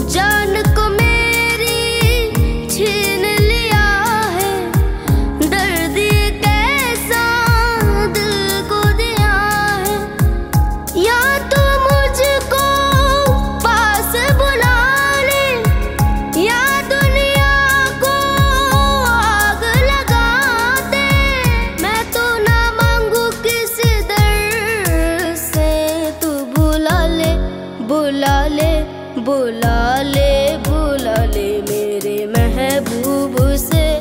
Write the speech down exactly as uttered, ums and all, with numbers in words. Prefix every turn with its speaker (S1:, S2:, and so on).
S1: जान को मेरी छीन लिया है, दर्द ये कैसा दिल को दिया है। या तो मुझको पास बुला ले, या दुनिया को आग लगा दे। मैं तो ना मांगू किसी दर से, तू बुला ले बुला ले बुला ले बुला ले मेरे महबूब से।